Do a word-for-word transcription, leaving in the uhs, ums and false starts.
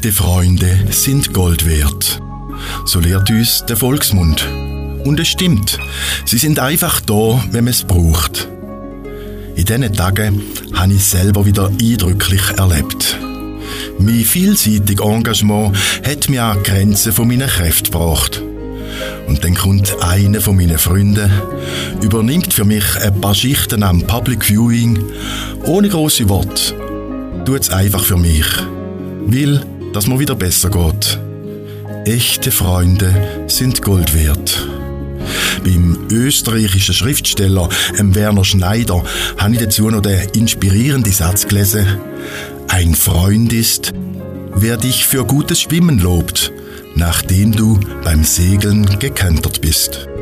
Echte Freunde sind Gold wert. So lehrt uns der Volksmund. Und es stimmt, sie sind einfach da, wenn man es braucht. In diesen Tagen habe ich es selber wieder eindrücklich erlebt. Mein vielseitiges Engagement hat mich an die Grenzen von meinen Kräften gebracht. Und dann kommt einer von meinen Freunden, übernimmt für mich ein paar Schichten am Public Viewing, ohne grosse Worte. Tut es einfach für mich, will, dass mir wieder besser geht. Echte Freunde sind Gold wert. Beim österreichischen Schriftsteller ähm, Werner Schneider habe ich dazu noch den inspirierenden Satz gelesen: Ein Freund ist, wer dich für gutes Schwimmen lobt, nachdem du beim Segeln gekentert bist.